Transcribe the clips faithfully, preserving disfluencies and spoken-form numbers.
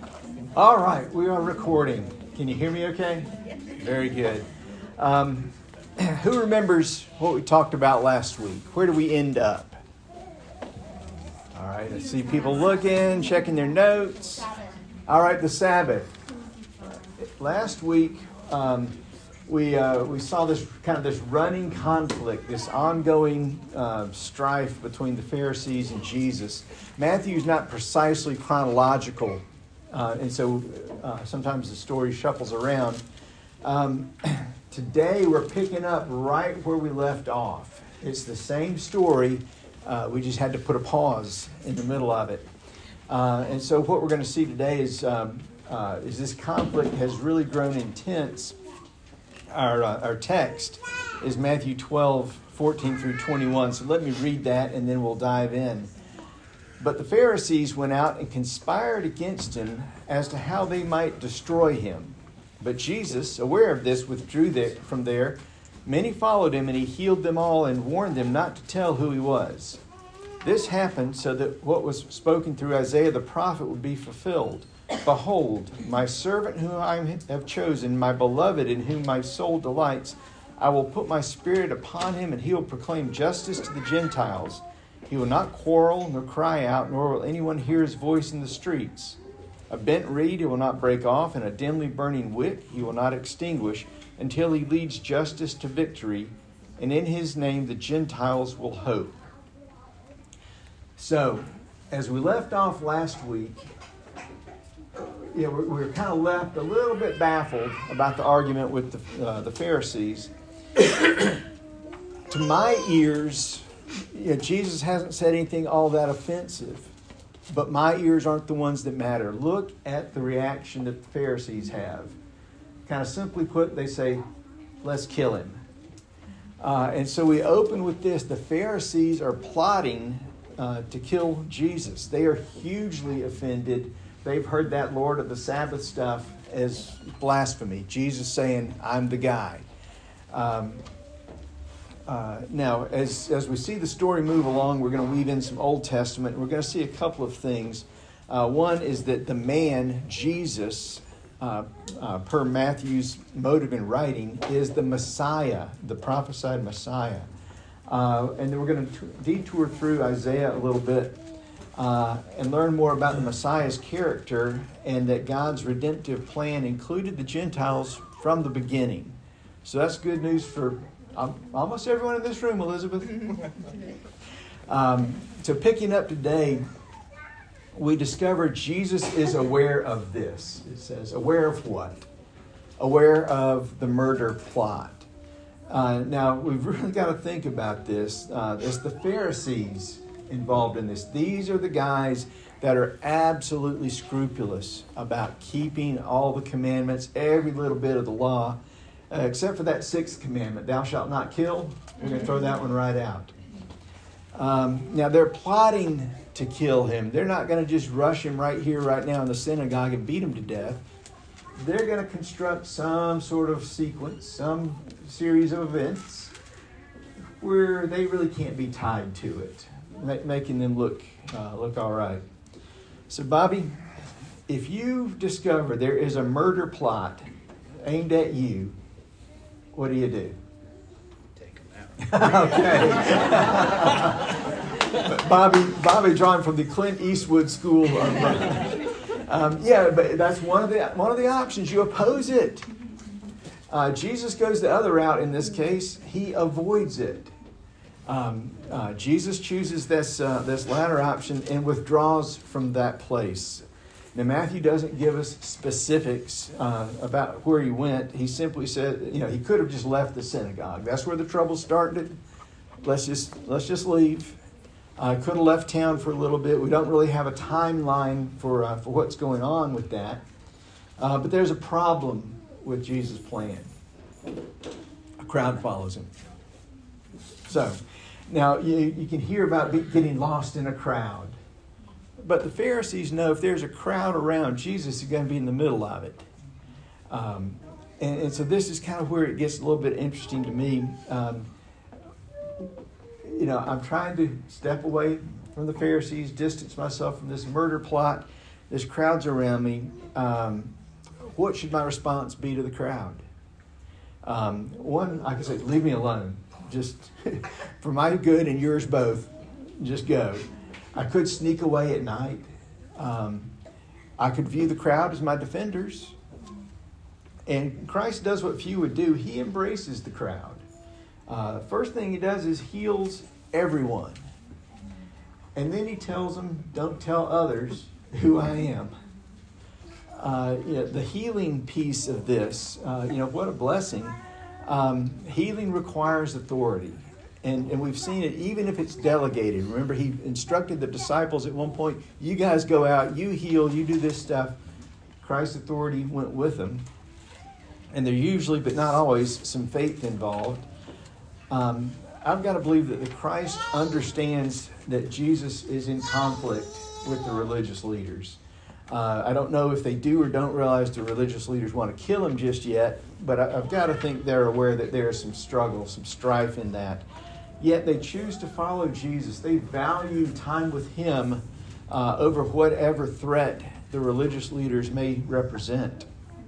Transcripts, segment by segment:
All right, we are recording. Can you hear me okay? Yes. Very good. Um, who remembers what we talked about last week? Where did we end up? All right, I see people looking, checking their notes. All right, the Sabbath. Last week, um, we uh, we saw this kind of this running conflict, this ongoing uh, strife between the Pharisees and Jesus. Matthew's not precisely chronological. Uh, and so uh, sometimes the story shuffles around. Um, today we're picking up right where we left off. It's the same story. Uh, we just had to put a pause in the middle of it. Uh, and so what we're going to see today is, um, uh, is this conflict has really grown intense. Our, uh, our text is Matthew twelve, fourteen through twenty-one. So let me read that and then we'll dive in. But the Pharisees went out and conspired against him as to how they might destroy him. But Jesus, aware of this, withdrew there, from there. Many followed him, and he healed them all and warned them not to tell who he was. This happened so that what was spoken through Isaiah the prophet would be fulfilled. Behold, my servant whom I have chosen, my beloved in whom my soul delights, I will put my spirit upon him, and he will proclaim justice to the Gentiles. He will not quarrel nor cry out, nor will anyone hear his voice in the streets. A bent reed he will not break off, and a dimly burning wick he will not extinguish, until he leads justice to victory, and in his name the Gentiles will hope. So, as we left off last week, you know, we were kind of left a little bit baffled about the argument with the, uh, the Pharisees. To my ears, you know, Jesus hasn't said anything all that offensive, but my ears aren't the ones that matter. Look at the reaction that the Pharisees have. Kind of simply put, they say, let's kill him. Uh, and so we open with this. The Pharisees are plotting uh, to kill Jesus. They are hugely offended. They've heard that Lord of the Sabbath stuff as blasphemy. Jesus saying, I'm the guy. Um Uh, now, as as we see the story move along, we're going to weave in some Old Testament. We're going to see a couple of things. Uh, one is that the man, Jesus, uh, uh, per Matthew's motive in writing, is the Messiah, the prophesied Messiah. Uh, and then we're going to detour through Isaiah a little bit uh, and learn more about the Messiah's character, and that God's redemptive plan included the Gentiles from the beginning. So that's good news for Um, almost everyone in this room, Elizabeth. um, so picking up today, we discover Jesus is aware of this. It says, aware of what? Aware of the murder plot. Uh, now, we've really got to think about this. Uh, it's the Pharisees involved in this. These are the guys that are absolutely scrupulous about keeping all the commandments, every little bit of the law, Uh, except for that sixth commandment, thou shalt not kill. We're going to throw that one right out. Um, now, they're plotting to kill him. They're not going to just rush him right here, right now in the synagogue and beat him to death. They're going to construct some sort of sequence, some series of events where they really can't be tied to it, ma- making them look, uh, look all right. So, Bobby, if you discover there is a murder plot aimed at you, what do you do? Take them out. Okay. Bobby, Bobby, drawn from the Clint Eastwood school of, uh, um, yeah, but that's one of the one of the options. You oppose it. Uh, Jesus goes the other route in this case. He avoids it. Um, uh, Jesus chooses this uh, this latter option and withdraws from that place. Now, Matthew doesn't give us specifics uh, about where he went. He simply said, you know, he could have just left the synagogue. That's where the trouble started. Let's just let's just leave. Uh, could have left town for a little bit. We don't really have a timeline for uh, for what's going on with that. Uh, but there's a problem with Jesus' plan. A crowd follows him. So, now you, you can hear about getting lost in a crowd. But the Pharisees know if there's a crowd around, Jesus is going to be in the middle of it. Um, and, and so this is kind of where it gets a little bit interesting to me. Um, you know, I'm trying to step away from the Pharisees, distance myself from this murder plot. There's crowds around me. Um, what should my response be to the crowd? Um, one, I can say, leave me alone. Just for my good and yours both, just go. I could sneak away at night. Um, I could view the crowd as my defenders. And Christ does what few would do. He embraces the crowd. Uh, first thing he does is heals everyone. And then he tells them, don't tell others who I am. Uh, you know, the healing piece of this, uh, you know, what a blessing. Um, healing requires authority. And, and we've seen it even if it's delegated. Remember, he instructed the disciples at one point, you guys go out, you heal, you do this stuff. Christ's authority went with them. And there usually, but not always, some faith involved. Um, I've got to believe that the Christ understands that Jesus is in conflict with the religious leaders. Uh, I don't know if they do or don't realize the religious leaders want to kill him just yet, but I, I've got to think they're aware that there is some struggle, some strife in that. Yet they choose to follow Jesus. They value time with him uh, over whatever threat the religious leaders may represent.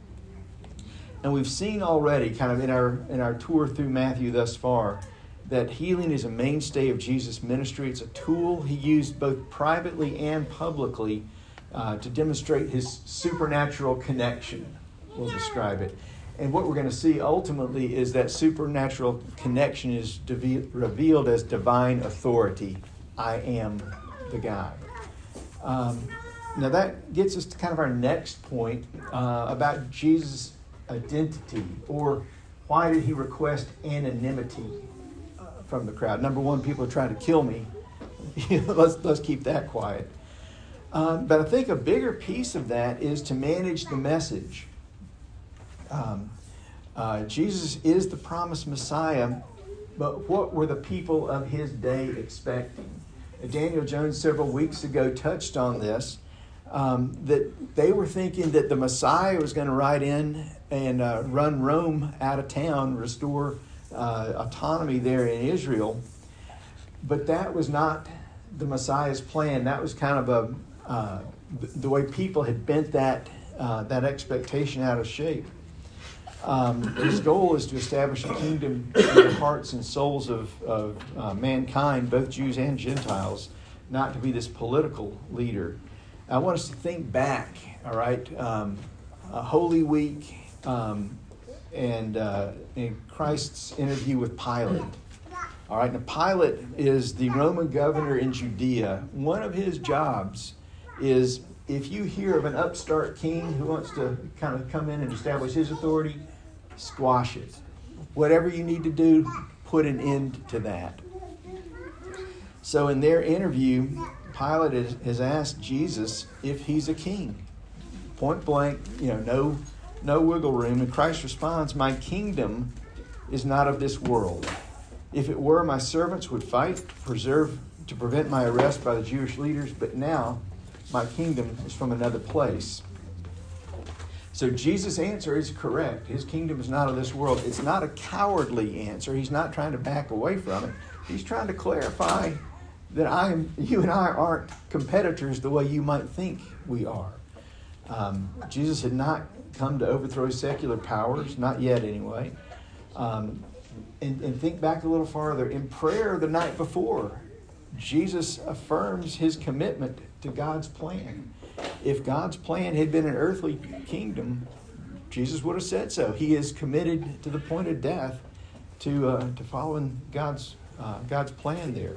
And we've seen already, kind of in our in our tour through Matthew thus far, that healing is a mainstay of Jesus' ministry. It's a tool he used both privately and publicly uh, to demonstrate his supernatural connection. We'll describe it. And what we're going to see ultimately is that supernatural connection is de- revealed as divine authority. I am the guy. Um, now that gets us to kind of our next point uh, about Jesus' identity, or why did he request anonymity uh, from the crowd? Number one, people are trying to kill me. let's let's keep that quiet. Um, but I think a bigger piece of that is to manage the message. Um, uh, Jesus is the promised Messiah, but what were the people of his day expecting? Daniel Jones several weeks ago touched on this. Um, that they were thinking that the Messiah was going to ride in and uh, run Rome out of town, restore uh, autonomy there in Israel. But that was not the Messiah's plan. That was kind of a uh, the way people had bent that uh, that expectation out of shape. Um, his goal is to establish a kingdom in the hearts and souls of, of uh, mankind, both Jews and Gentiles, not to be this political leader. I want us to think back, all right, um, uh, Holy Week um, and uh, in Christ's interview with Pilate. All right, now Pilate is the Roman governor in Judea. One of his jobs is, if you hear of an upstart king who wants to kind of come in and establish his authority, squash it. Whatever you need to do, put an end to that. So in their interview, Pilate has, has asked Jesus if he's a king. Point blank, you know, no, no wiggle room. And Christ responds, my kingdom is not of this world. If it were, my servants would fight, preserve, to prevent my arrest by the Jewish leaders, but now my kingdom is from another place. So Jesus' answer is correct. His kingdom is not of this world. It's not a cowardly answer. He's not trying to back away from it. He's trying to clarify that I am, you and I aren't competitors the way you might think we are. Um, Jesus had not come to overthrow secular powers, not yet anyway. Um, and, and think back a little farther. In prayer the night before, Jesus affirms his commitment to God's plan. If God's plan had been an earthly kingdom, Jesus would have said so. He is committed to the point of death to uh, to following God's uh, God's plan there.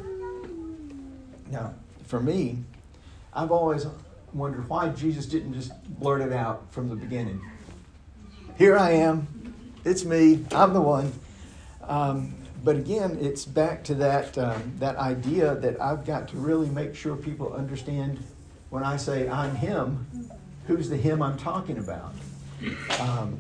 Now, for me, I've always wondered why Jesus didn't just blurt it out from the beginning. Here I am. It's me. I'm the one. Um, but again, it's back to that um, that idea that I've got to really make sure people understand when I say I'm him, who's the him I'm talking about. Um,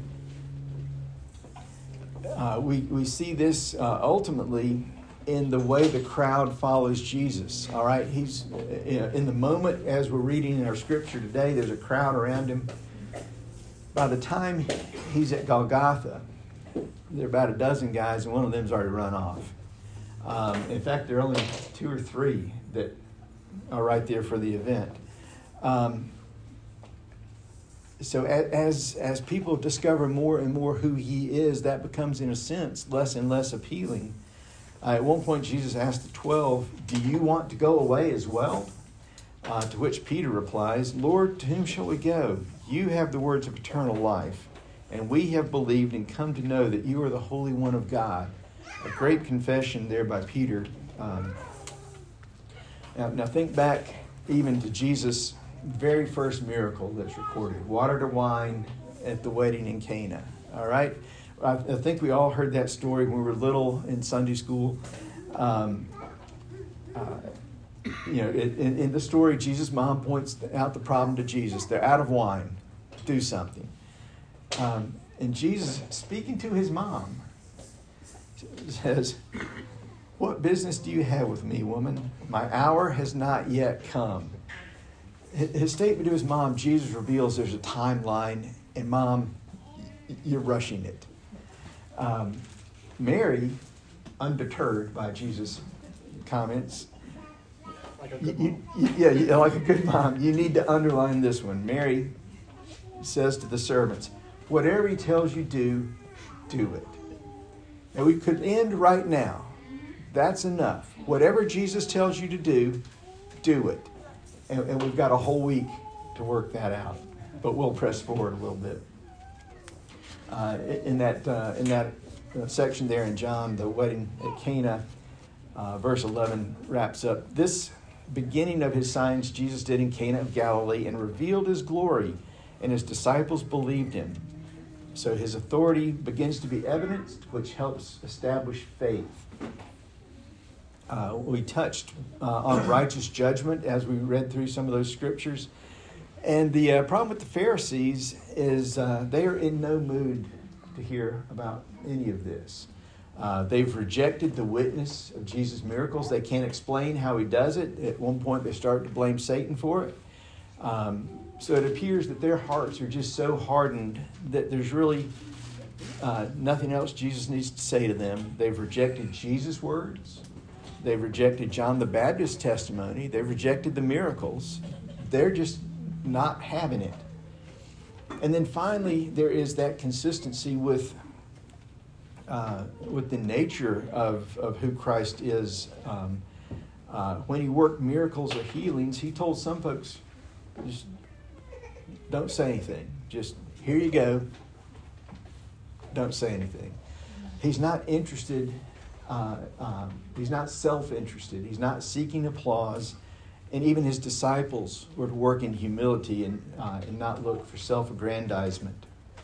uh, we, we see this uh, ultimately in the way the crowd follows Jesus. All right, he's in the moment as we're reading in our scripture today, there's a crowd around him. By the time he's at Golgotha, there are about a dozen guys, and one of them's already run off. Um, in fact, there are only two or three that are right there for the event. Um, so as as people discover more and more who he is, that becomes, in a sense, less and less appealing. Uh, at one point, Jesus asked the twelve, "Do you want to go away as well?" Uh, to which Peter replies, "Lord, to whom shall we go? You have the words of eternal life, and we have believed and come to know that you are the Holy One of God." A great confession there by Peter. Um, now, now think back even to Jesus' very first miracle that's recorded, water to wine at the wedding in Cana. All right? I, I think we all heard that story when we were little in Sunday school. Um, uh, you know, it, in, in the story, Jesus' mom points out the problem to Jesus. They're out of wine. Do something. Um, and Jesus, speaking to his mom, says, "What business do you have with me, woman? My hour has not yet come." His statement to his mom, Jesus reveals there's a timeline, and Mom, you're rushing it. Um, Mary, undeterred by Jesus' comments, Like a good you, mom. you, yeah, you, like a good mom, you need to underline this one. Mary says to the servants, "Whatever he tells you do, do it." Now we could end right now. That's enough. Whatever Jesus tells you to do, do it. And, and we've got a whole week to work that out. But we'll press forward a little bit. Uh, in that uh, in that uh, section there in John, the wedding at Cana, uh, verse eleven wraps up. "This beginning of his signs Jesus did in Cana of Galilee and revealed his glory, and his disciples believed him." So his authority begins to be evidenced, which helps establish faith. Uh, we touched uh, on righteous judgment as we read through some of those scriptures. And the uh, problem with the Pharisees is uh, they are in no mood to hear about any of this. Uh, they've rejected the witness of Jesus' miracles. They can't explain how he does it. At one point, they start to blame Satan for it. Um, so it appears that their hearts are just so hardened that there's really uh, nothing else Jesus needs to say to them. They've rejected Jesus' words. They've rejected John the Baptist's testimony. They've rejected the miracles. They're just not having it. And then finally, there is that consistency with uh, with the nature of, of who Christ is. Um, uh, when he worked miracles or healings, he told some folks, just don't say anything. Just, here you go. Don't say anything. He's not interested. Uh, um, he's not self-interested. He's not seeking applause. And even his disciples were to work in humility and, uh, and not look for self-aggrandizement.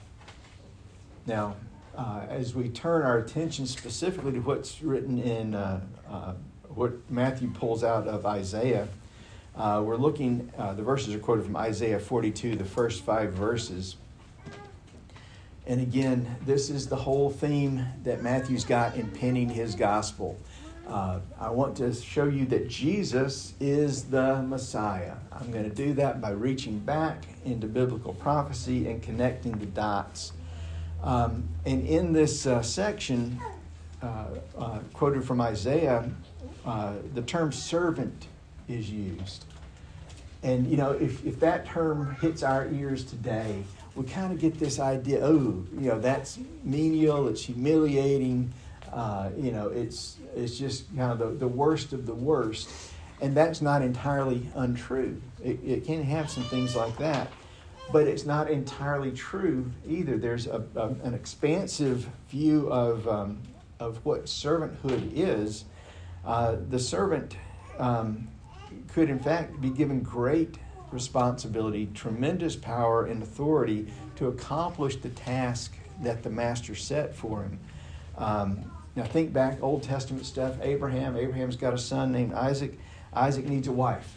Now, uh, as we turn our attention specifically to what's written in uh, uh, what Matthew pulls out of Isaiah, uh, we're looking, uh, the verses are quoted from Isaiah forty-two, the first five verses. And again, this is the whole theme that Matthew's got in penning his gospel. Uh, I want to show you that Jesus is the Messiah. I'm going to do that by reaching back into biblical prophecy and connecting the dots. Um, and in this uh, section, uh, uh, quoted from Isaiah, uh, the term servant is used. And, you know, if, if that term hits our ears today, we kind of get this idea, oh, you know, that's menial, it's humiliating, uh, you know, it's it's just kind of the, the worst of the worst. And that's not entirely untrue. It, it can have some things like that. But it's not entirely true either. There's a, a, an expansive view of, um, of what servanthood is. Uh, the servant um, could, in fact, be given great responsibility, tremendous power and authority to accomplish the task that the master set for him. Um, now think back, Old Testament stuff, Abraham. Abraham's got a son named Isaac. Isaac needs a wife.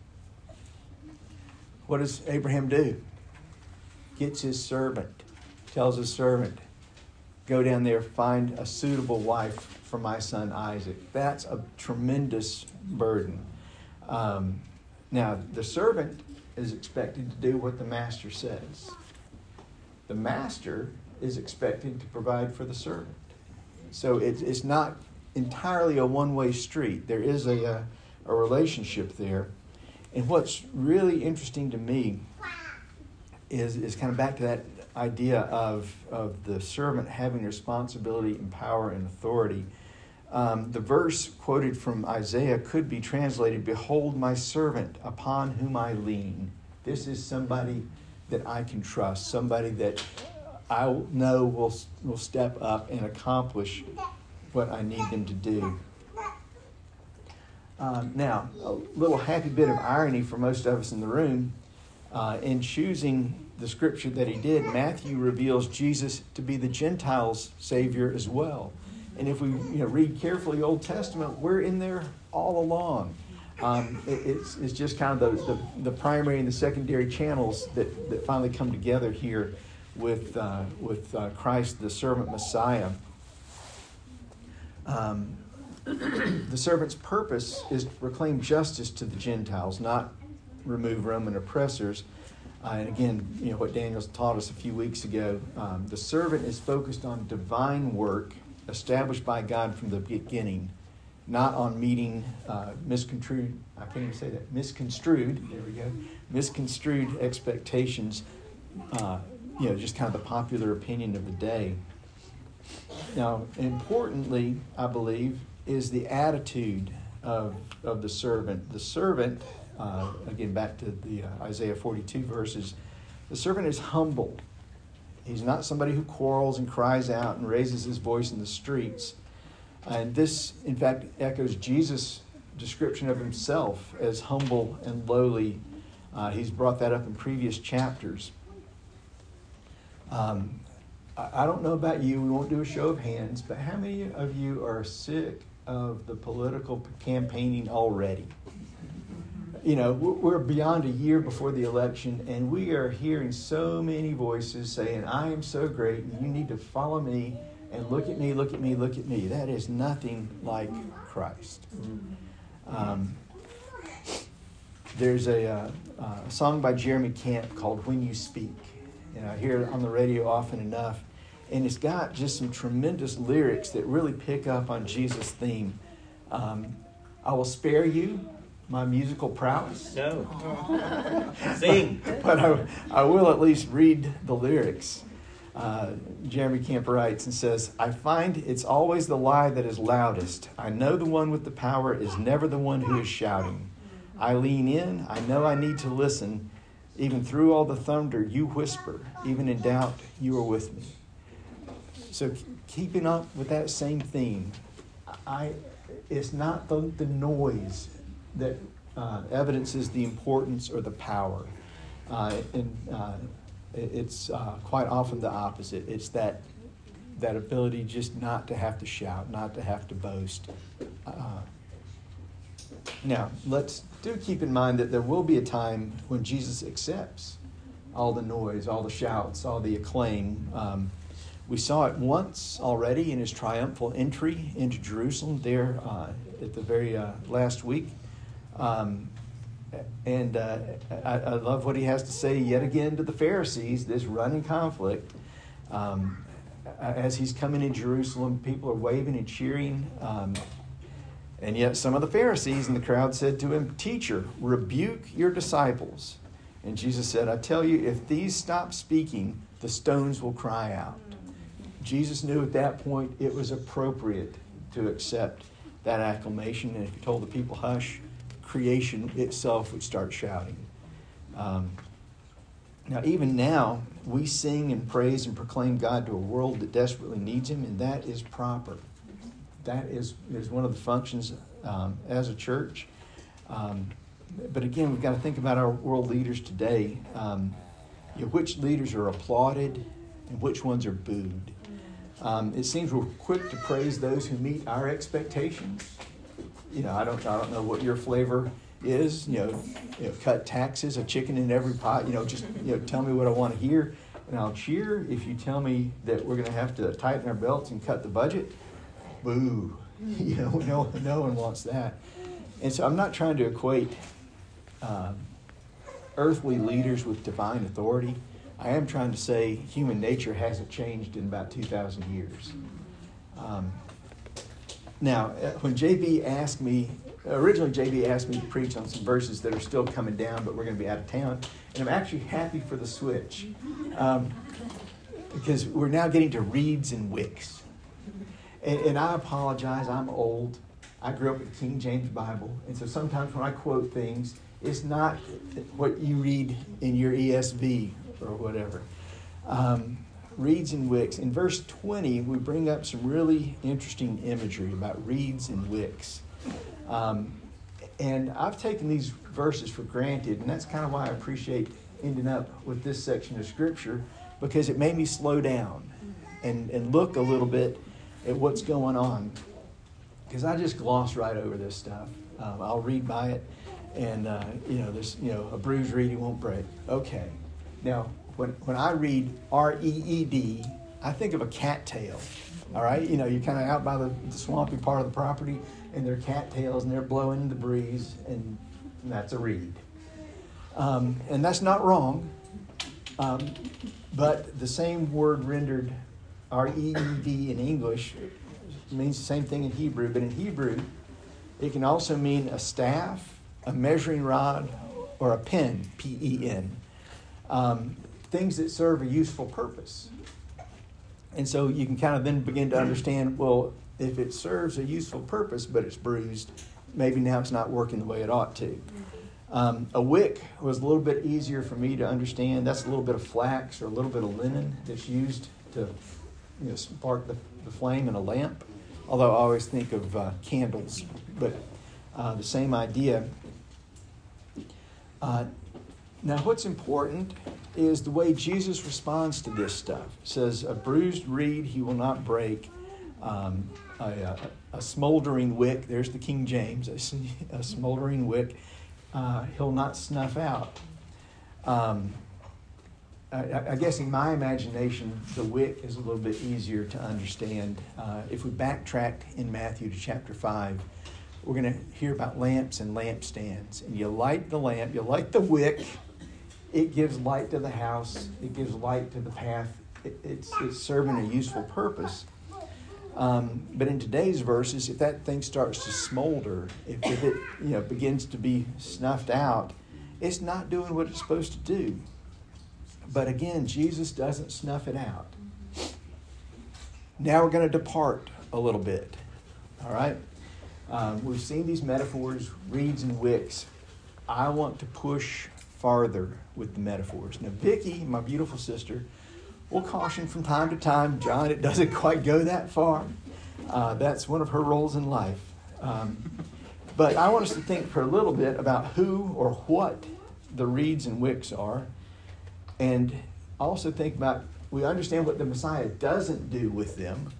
What does Abraham do? Gets his servant, tells his servant, go down there, find a suitable wife for my son Isaac. That's a tremendous burden. Um, Now, the servant is expected to do what the master says. The master is expected to provide for the servant. So it's, it's not entirely a one-way street. There is a, a, a relationship there. And what's really interesting to me is, is kind of back to that idea of, of the servant having responsibility and power and authority. Um, the verse quoted from Isaiah could be translated, "Behold my servant upon whom I lean." This is somebody that I can trust, somebody that I know will, will step up and accomplish what I need them to do. Um, now, a little happy bit of irony for most of us in the room. Uh, in choosing the scripture that he did, Matthew reveals Jesus to be the Gentiles' Savior as well. And if we you know, read carefully Old Testament, we're in there all along. Um, it, it's, it's just kind of the, the, the primary and the secondary channels that, that finally come together here with, uh, with uh, Christ, the servant Messiah. Um, the servant's purpose is to proclaim justice to the Gentiles, not remove Roman oppressors. Uh, and again, you know what Daniel taught us a few weeks ago. Um, the servant is focused on divine work established by God from the beginning, not on meeting uh, misconstrued. I can't even say that misconstrued. There we go. Misconstrued expectations. Uh, you know, just kind of the popular opinion of the day. Now, importantly, I believe, is the attitude of of the servant. The servant. Uh, again, back to the uh, Isaiah forty-two verses. The servant is humble. He's not somebody who quarrels and cries out and raises his voice in the streets. And this, in fact, echoes Jesus' description of himself as humble and lowly. Uh, he's brought that up in previous chapters. Um, I, I don't know about you. We won't do a show of hands, but how many of you are sick of the political campaigning already? You know, we're beyond a year before the election, and we are hearing so many voices saying, "I am so great, and you need to follow me, and look at me, look at me, look at me." That is nothing like Christ. Um, there's a, uh, a song by Jeremy Camp called "When You Speak," and I hear it on the radio often enough, and it's got just some tremendous lyrics that really pick up on Jesus' theme. Um, I will spare you my musical prowess. No. Sing. But I, I will at least read the lyrics. Uh, Jeremy Camp writes and says, "I find it's always the lie that is loudest. I know the one with the power is never the one who is shouting. I lean in. I know I need to listen. Even through all the thunder, you whisper. Even in doubt, you are with me." So keeping up with that same theme, I, it's not the, the noise that uh, evidences the importance or the power. Uh, and uh, it's uh, quite often the opposite. It's that that ability just not to have to shout, not to have to boast. Uh, now, let's do keep in mind that there will be a time when Jesus accepts all the noise, all the shouts, all the acclaim. Um, we saw it once already in his triumphal entry into Jerusalem there uh, at the very uh, last week. Um, and uh, I, I love what he has to say yet again to the Pharisees, this running conflict. Um, as he's coming in Jerusalem, people are waving and cheering. Um, and yet some of the Pharisees in the crowd said to him, "Teacher, rebuke your disciples." And Jesus said, "I tell you, if these stop speaking, the stones will cry out." Jesus knew at that point it was appropriate to accept that acclamation. And if he told the people, "Hush," creation itself would start shouting. Um, now, even now, we sing and praise and proclaim God to a world that desperately needs him, and that is proper. That is, is one of the functions um, as a church. Um, but again, we've got to think about our world leaders today. Um, you know, which leaders are applauded and which ones are booed. Um, it seems we're quick to praise those who meet our expectations. You know, I don't, I don't know what your flavor is. You know, you know, cut taxes, a chicken in every pot. You know, just you know, tell me what I want to hear, and I'll cheer. If you tell me that we're going to have to tighten our belts and cut the budget, boo. You know, no, no one wants that. And so, I'm not trying to equate um, earthly leaders with divine authority. I am trying to say human nature hasn't changed in about two thousand years. Um, Now, when J B asked me originally J B asked me to preach on some verses that are still coming down, but we're going to be out of town. And I'm actually happy for the switch. Um, because we're now getting to reeds and wicks. And, and I apologize, I'm old. I grew up with the King James Bible. And so sometimes when I quote things, it's not what you read in your E S V or whatever. Um, reeds and wicks. In verse twenty, we bring up some really interesting imagery about reeds and wicks. Um, and I've taken these verses for granted, and that's kind of why I appreciate ending up with this section of Scripture, because it made me slow down and, and look a little bit at what's going on. Because I just gloss right over this stuff. Um, I'll read by it, and uh, you know, there's you know a bruised reed, it won't break. Okay. Now, when when I read R E E D, I think of a cattail. All right, you know, you're kind of out by the, the swampy part of the property, and they're cattails, and they're blowing in the breeze, and that's a reed. Um, and that's not wrong. Um, But the same word rendered R E E D in English means the same thing in Hebrew. But in Hebrew, it can also mean a staff, a measuring rod, or a pen, P E N. Um, things that serve a useful purpose. And so you can kind of then begin to understand, well, if it serves a useful purpose, but it's bruised, maybe now it's not working the way it ought to. Um, a wick was a little bit easier for me to understand. That's a little bit of flax or a little bit of linen that's used to you know, spark the, the flame in a lamp. Although I always think of uh, candles, but uh, the same idea. Uh, now what's important is the way Jesus responds to this stuff. It says, a bruised reed he will not break. Um, a, a, a smoldering wick, there's the King James, a, a smoldering wick. Uh, he'll not snuff out. Um, I, I guess in my imagination, the wick is a little bit easier to understand. Uh, if we backtrack in Matthew to chapter five, we're going to hear about lamps and lampstands. And you light the lamp, you light the wick, it gives light to the house, it gives light to the path. It, it's, it's serving a useful purpose. Um, but in today's verses, if that thing starts to smolder, if, if it you know begins to be snuffed out, it's not doing what it's supposed to do. But again, Jesus doesn't snuff it out. Now we're going to depart a little bit. All right? Um, we've seen these metaphors, reeds and wicks. I want to push farther with the metaphors. Now, Vicki, my beautiful sister, will caution from time to time, John, it doesn't quite go that far. Uh, that's one of her roles in life. Um, but I want us to think for a little bit about who or what the reeds and wicks are. And also think about, we understand what the Messiah doesn't do with them.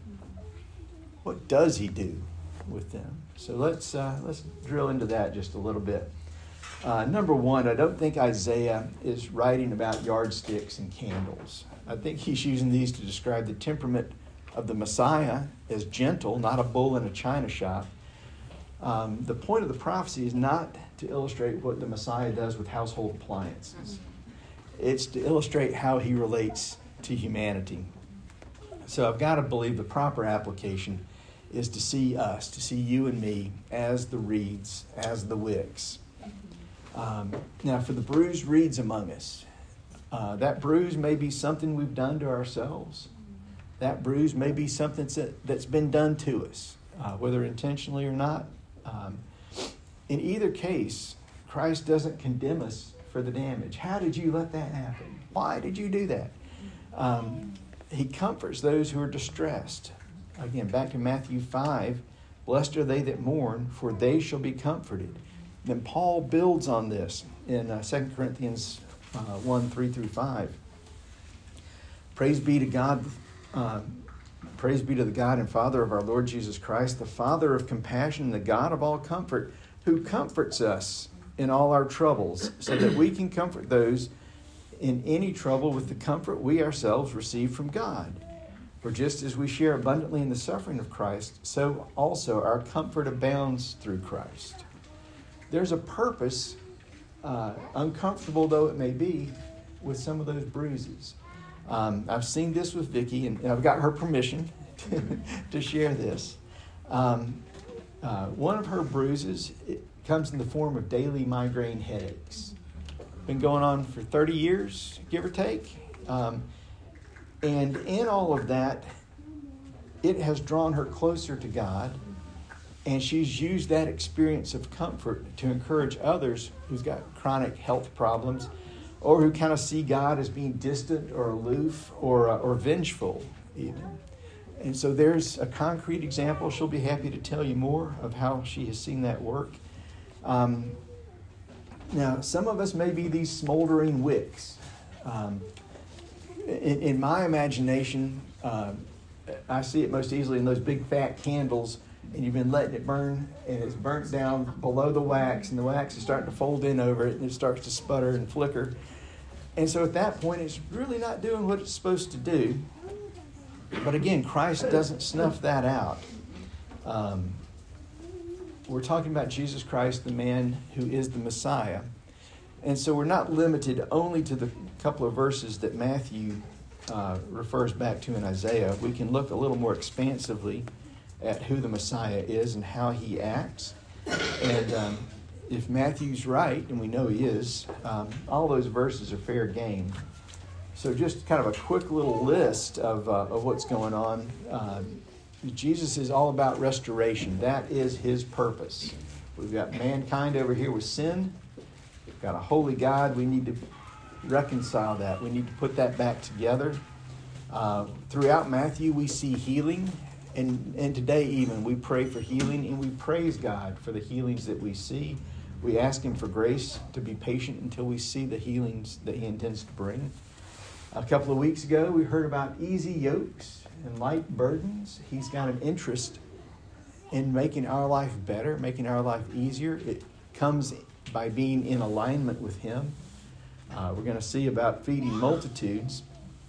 What does he do with them? So let's uh, let's drill into that just a little bit. Uh, number one, I don't think Isaiah is writing about yardsticks and candles. I think he's using these to describe the temperament of the Messiah as gentle, not a bull in a china shop. Um, the point of the prophecy is not to illustrate what the Messiah does with household appliances. It's to illustrate how he relates to humanity. So I've got to believe the proper application is to see us, to see you and me as the reeds, as the wicks. Um, now, for the bruised reeds among us, uh, that bruise may be something we've done to ourselves. That bruise may be something that, that's been done to us, uh, whether intentionally or not. Um, in either case, Christ doesn't condemn us for the damage. How did you let that happen? Why did you do that? Um, he comforts those who are distressed. Again, back to Matthew five, blessed are they that mourn, for they shall be comforted. Then Paul builds on this in uh, Second Corinthians uh, one, three through five. Praise be to God, uh, praise be to the God and Father of our Lord Jesus Christ, the Father of compassion and the God of all comfort, who comforts us in all our troubles, so that we can comfort those in any trouble with the comfort we ourselves receive from God. For just as we share abundantly in the suffering of Christ, so also our comfort abounds through Christ. There's a purpose, uh, uncomfortable though it may be, with some of those bruises. Um, I've seen this with Vicki, and, and I've got her permission to, to share this. Um, Uh, one of her bruises, it comes in the form of daily migraine headaches. Been going on for thirty years, give or take. Um, and in all of that, it has drawn her closer to God. And she's used that experience of comfort to encourage others who's got chronic health problems or who kind of see God as being distant or aloof or, uh, or vengeful even. And so there's a concrete example. She'll be happy to tell you more of how she has seen that work. Um, now, some of us may be these smoldering wicks. Um, in, in my imagination, uh, I see it most easily in those big fat candles, and you've been letting it burn, and it's burnt down below the wax, and the wax is starting to fold in over it, and it starts to sputter and flicker. And so at that point, it's really not doing what it's supposed to do. But again, Christ doesn't snuff that out. Um, we're talking about Jesus Christ, the man who is the Messiah. And so we're not limited only to the couple of verses that Matthew uh, refers back to in Isaiah. We can look a little more expansively at who the Messiah is and how he acts. And um, if Matthew's right, and we know he is, um, all those verses are fair game. So just kind of a quick little list of, uh, of what's going on. Uh, Jesus is all about restoration. That is his purpose. We've got mankind over here with sin. We've got a holy God. We need to reconcile that. We need to put that back together. Uh, throughout Matthew, we see healing. And, and today even, we pray for healing, and we praise God for the healings that we see. We ask him for grace to be patient until we see the healings that he intends to bring. A couple of weeks ago, we heard about easy yokes and light burdens. He's got an interest in making our life better, making our life easier. It comes by being in alignment with him. Uh, we're going to see about feeding multitudes.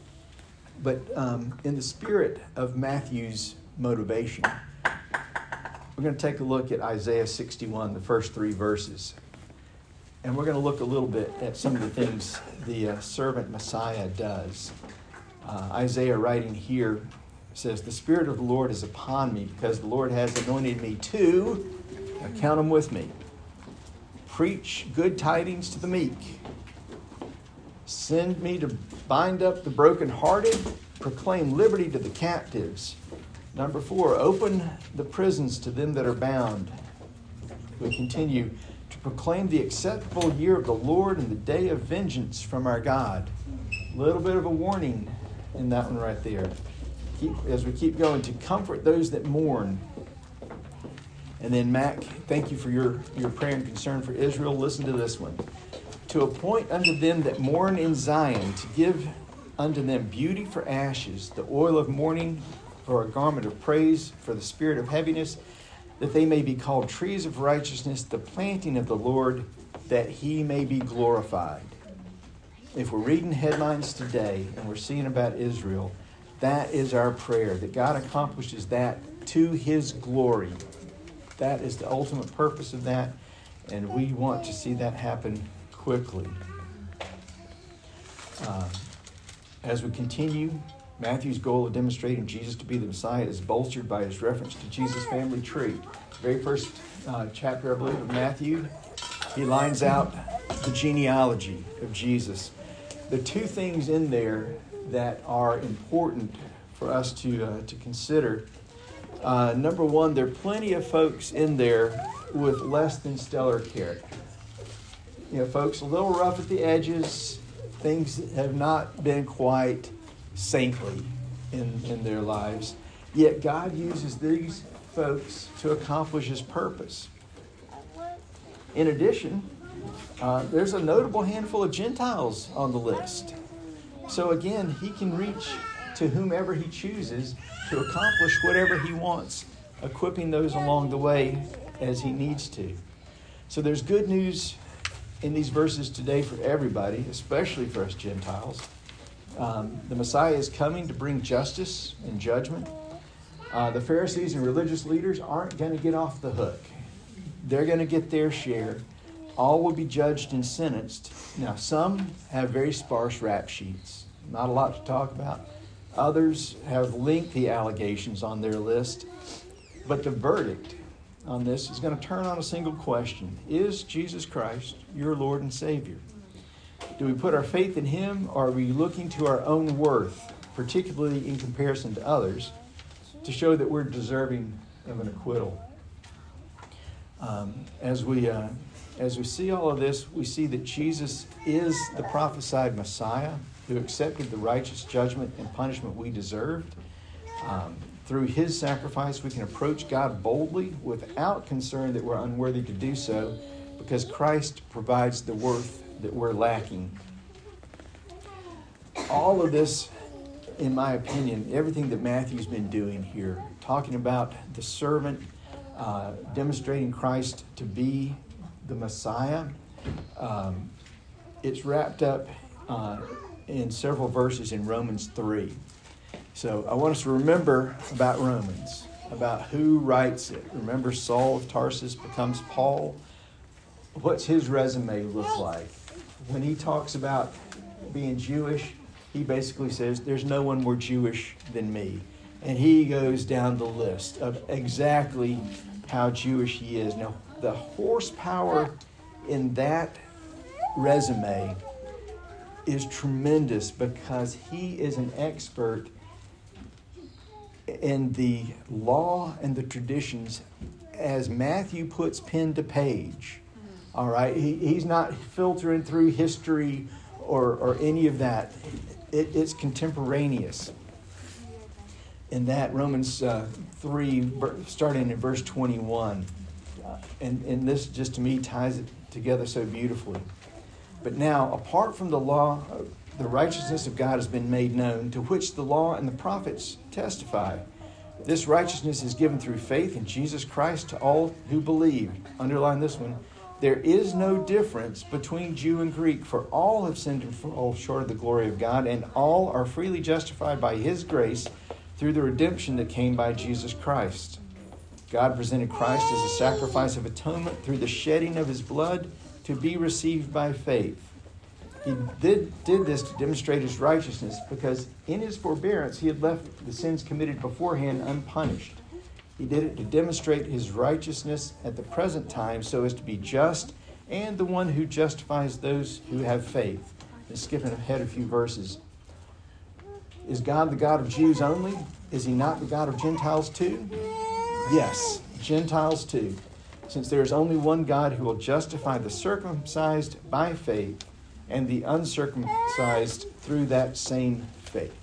But um, in the spirit of Matthew's motivation, we're going to take a look at Isaiah sixty-one, the first three verses. And we're going to look a little bit at some of the things the uh, servant Messiah does. Uh, Isaiah writing here says, "The Spirit of the Lord is upon me, because the Lord has anointed me to," now count them with me, "preach good tidings to the meek. Send me to bind up the brokenhearted, proclaim liberty to the captives." Number four, "open the prisons to them that are bound." We continue, "to proclaim the acceptable year of the Lord and the day of vengeance from our God." A little bit of a warning in that one right there. Keep, as we keep going, "to comfort those that mourn." And then Mac, thank you for your, your prayer and concern for Israel. Listen to this one. "To appoint unto them that mourn in Zion, to give unto them beauty for ashes, the oil of mourning for a garment of praise, for the spirit of heaviness, that they may be called trees of righteousness, the planting of the Lord, that he may be glorified." If we're reading headlines today and we're seeing about Israel, that is our prayer, that God accomplishes that to his glory. That is the ultimate purpose of that, and we want to see that happen quickly. Uh, as we continue, Matthew's goal of demonstrating Jesus to be the Messiah is bolstered by his reference to Jesus' family tree. Very first uh, chapter, I believe, of Matthew, he lines out the genealogy of Jesus. The two things in there that are important for us to uh, to consider. Uh, number one, there are plenty of folks in there with less than stellar character. You know, folks a little rough at the edges, things that have not been quite saintly in, in their lives. Yet God uses these folks to accomplish his purpose. In addition, uh, there's a notable handful of Gentiles on the list. So again, he can reach to whomever he chooses to accomplish whatever he wants, equipping those along the way as he needs to. So there's good news in these verses today for everybody, especially for us Gentiles. Um, the Messiah is coming to bring justice and judgment. Uh, the Pharisees and religious leaders aren't going to get off the hook. They're going to get their share. All will be judged and sentenced. Now, some have very sparse rap sheets. Not a lot to talk about. Others have lengthy allegations on their list. But the verdict on this is going to turn on a single question. Is Jesus Christ your Lord and Savior? Do we put our faith in Him, or are we looking to our own worth, particularly in comparison to others, to show that we're deserving of an acquittal? Um, as we uh, as we see all of this, we see that Jesus is the prophesied Messiah who accepted the righteous judgment and punishment we deserved. Um, through His sacrifice, we can approach God boldly without concern that we're unworthy to do so, because Christ provides the worth that we're lacking. All of this, in my opinion, everything that Matthew's been doing here, talking about the servant, uh, demonstrating Christ to be the Messiah, um, it's wrapped up uh, in several verses in Romans three. So I want us to remember about Romans, about who writes it. Remember, Saul of Tarsus becomes Paul. What's his resume look like? When he talks about being Jewish, he basically says, there's no one more Jewish than me. And he goes down the list of exactly how Jewish he is. Now, the horsepower in that resume is tremendous, because he is an expert in the law and the traditions as Matthew puts pen to page. All right, he, he's not filtering through history or, or any of that. It, it's contemporaneous. In that, Romans uh, three, starting in verse twenty-one. Uh, and, and this just to me ties it together so beautifully. But now, apart from the law, the righteousness of God has been made known, to which the law and the prophets testify. This righteousness is given through faith in Jesus Christ to all who believe. Underline this one. There is no difference between Jew and Greek, for all have sinned and fall short of the glory of God, and all are freely justified by His grace through the redemption that came by Jesus Christ. God presented Christ as a sacrifice of atonement through the shedding of His blood to be received by faith. He did, did this to demonstrate His righteousness, because in His forbearance He had left the sins committed beforehand unpunished. He did it to demonstrate His righteousness at the present time, so as to be just and the one who justifies those who have faith. And skipping ahead a few verses. Is God the God of Jews only? Is He not the God of Gentiles too? Yes, Gentiles too, since there is only one God who will justify the circumcised by faith and the uncircumcised through that same faith.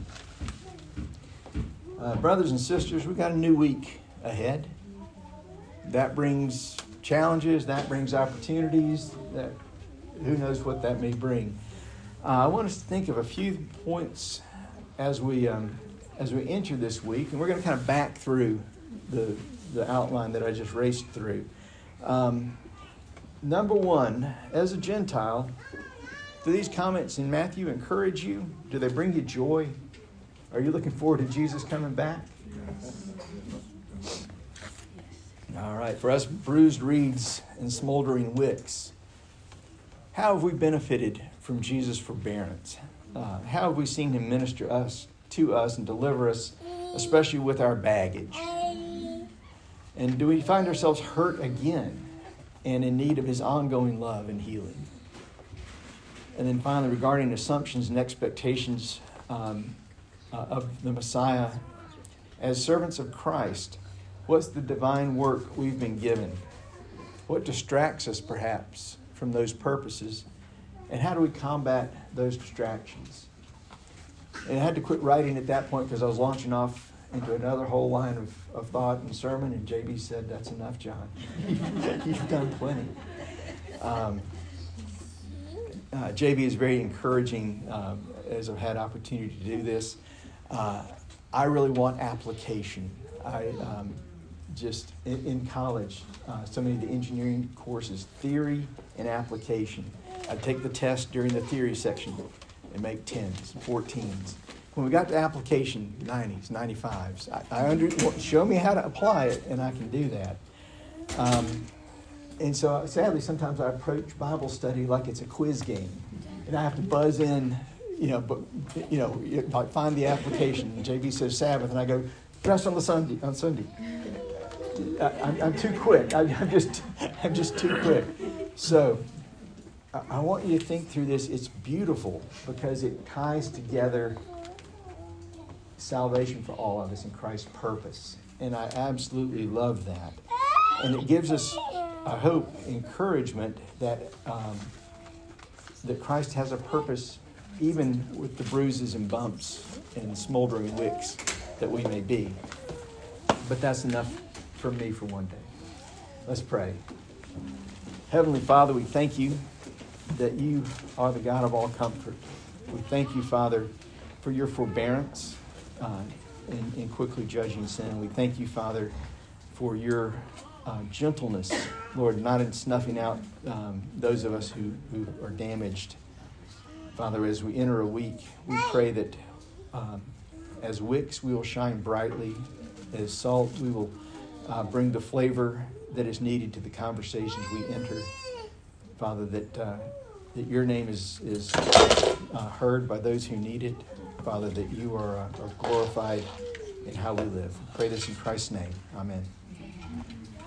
Uh, brothers and sisters, we've got a new week ahead. That brings challenges, that brings opportunities, that who knows what that may bring. Uh, I want us to think of a few points as we um, as we enter this week, and we're going to kind of back through the the outline that I just raced through. Um, number one, as a Gentile, do these comments in Matthew encourage you? Do they bring you joy? Are you looking forward to Jesus coming back? All right, for us bruised reeds and smoldering wicks, how have we benefited from Jesus' forbearance? Uh, how have we seen Him minister us to us and deliver us, especially with our baggage? And do we find ourselves hurt again and in need of His ongoing love and healing? And then finally, regarding assumptions and expectations um, uh, of the Messiah, as servants of Christ, what's the divine work we've been given? What distracts us, perhaps, from those purposes? And how do we combat those distractions? And I had to quit writing at that point because I was launching off into another whole line of, of thought and sermon, and J B said, "That's enough, John. You've done plenty." Um, uh, J B is very encouraging um, as I've had opportunity to do this. Uh, I really want application. I um, just, in, in college, uh, so many of the engineering courses, theory and application. I'd take the test during the theory section and make tens, fourteens. When we got to application, nineties, ninety-fives, I, I under, show me how to apply it, and I can do that. Um, and so, sadly, sometimes I approach Bible study like it's a quiz game, and I have to buzz in, you know, but you know, like find the application. And J B says Sabbath, and I go dress on the Sunday on Sunday. I, I'm, I'm too quick. I, I'm just, I'm just too quick. So, I, I want you to think through this. It's beautiful because it ties together salvation for all of us in Christ's purpose. And I absolutely love that. And it gives us, I hope, encouragement that um, that Christ has a purpose even with the bruises and bumps and smoldering wicks that we may be. But that's enough for me for one day. Let's pray. Heavenly Father, we thank you that you are the God of all comfort. We thank you, Father, for your forbearance uh, in, in quickly judging sin. We thank you, Father, for your uh, gentleness, Lord, not in snuffing out um, those of us who, who are damaged. Father, as we enter a week, we pray that um, as wicks we will shine brightly, as salt we will uh, bring the flavor that is needed to the conversations we enter. Father, that uh, that your name is is uh, heard by those who need it. Father, that you are, uh, are glorified in how we live. We pray this in Christ's name. Amen.